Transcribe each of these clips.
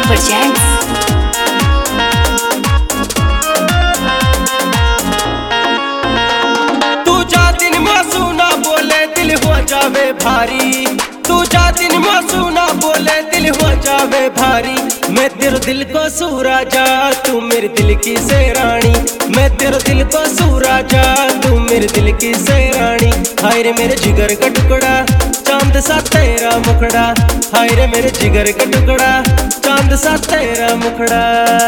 presents तू जा दिन मासू ना बोले दिल हो जावे भारी। तू जा दिन मासू ना बोले दिल हो जावे भारी। मैं तेरे दिल को सूरा जा तू मेरे दिल की सैरानी। मैं तेरे दिल को सूरा जा तू मेरे दिल की सैरानी। हाय रे मेरे जिगर का टुकड़ा चांद सा तेरा मुखड़ा। हाय रे मेरे जिगर का टुकड़ा चांद सा तेरा मुखड़ा।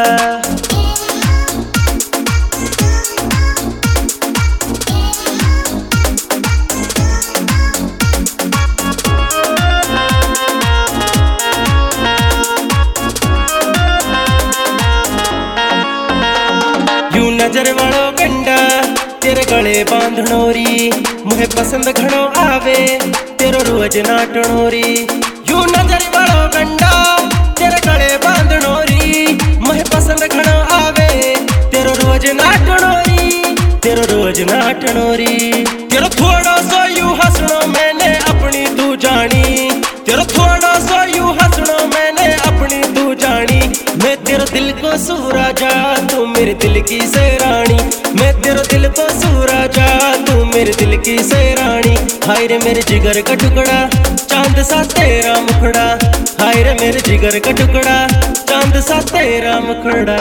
नजर वालो गंडा तेरे गले बांधणोरी। मुझे पसंद घणो आवे तेरो रोज नाटणोरी। यू नजर वालो गंडा तेरे गले बांधणोरी। मुझे पसंद घणो आवे तेरो रोज नाटणोरी। तेरो रोज नाटणोरी। तेरो थोड़ो सो यू हंसणो मैंने अपनी तू जानी। तेरो थोड़ो सो यू हंसणो मैंने अपनी तू जानी। मैं तेरे दिल को सूरा जा तू मेरे दिल की सैरानी। मैं तेरे दिल को सूरा जा तू मेरे दिल की सैरानी। हाय रे मेरे जिगर का टुकड़ा चांद सा तेरा मुखड़ा। हाय रे मेरे जिगर का टुकड़ा चांद सा तेरा मुखड़ा।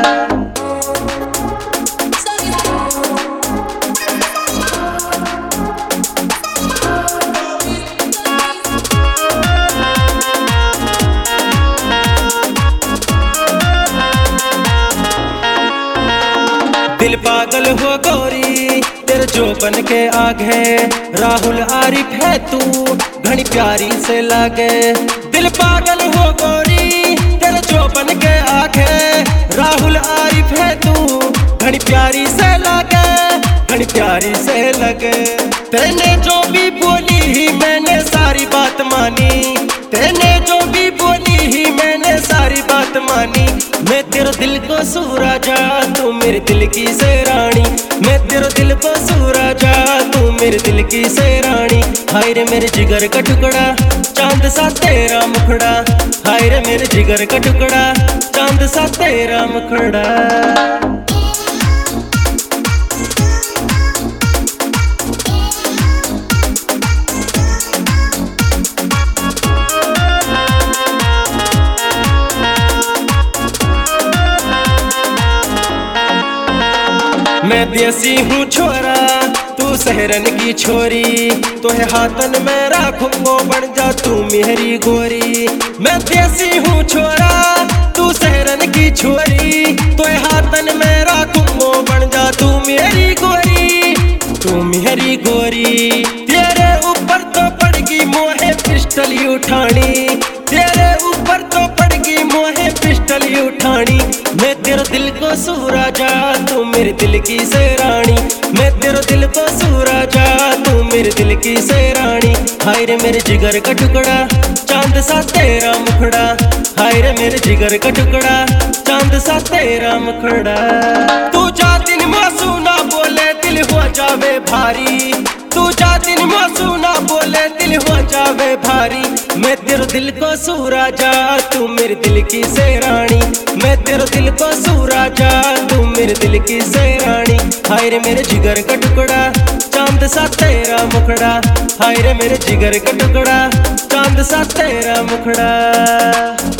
दिल पागल हो गोरी तेरे जोबन के आगे। राहुल आरिफ है तू घनी प्यारी से लागे। दिल पागल हो गोरी तेरे जोबन के आगे। राहुल आरिफ है तू घनी प्यारी से लागे। घनी प्यारी से लगे। तेने जो भी बोली ही मैंने सारी बात मानी। तेने जो भी बोली ही मैंने सारी बात मानी। मैं तेरे दिल को सूरा जा तू मेरे दिल की सैरानी। मैं तेरे दिल को सूरा जा तू मेरे दिल की सैरानी। हाय रे मेरे जिगर का टुकड़ा चांद सा तेरा मुखड़ा। हाय रे मेरे जिगर का टुकड़ा चांद सा तेरा मुखड़ा। मैं देसी हूँ छोरा तू शहरन की छोरी। तो है हाथन में राखूंगो बन जा तू मेरी गोरी। मैं देसी हूँ छोरा तू शहरन की छोरी। तो है हाथन में राखूंगो बन जा तू मेरी गोरी। तू मेरी गोरी। तेरे ऊपर तो पड़गी मोहे पिस्टल उठानी। तेरे ऊपर तो पड़गी मोहे पिस्टल उठानी। मैं तेरे दिल को सूरा जा तू मेरे दिल की सैरानी। मैं तेरे दिल को सूरा जा तू मेरे दिल की सैरानी। हाय रे मेरे जिगर का टुकड़ा चांद सा तेरा मुखड़ा। हाय रे मेरे जिगर का टुकड़ा चांद सा तेरा मुखड़ा। तू जा दिन मासू ना बोले दिल हो जावे भारी। तू जा दिन मासू ना बोले दिल हो जावे भारी। मैं तेरे दिल को सूरा जा तू मेरे दिल की सैरानी। मैं तेरे दिल को सूरा जा तू मेरे दिल की सैरानी। हाय रे मेरे जिगर का टुकड़ा चांद सा तेरा मुखड़ा। हाय रे मेरे जिगर का टुकड़ा चांद सा तेरा मुखड़ा।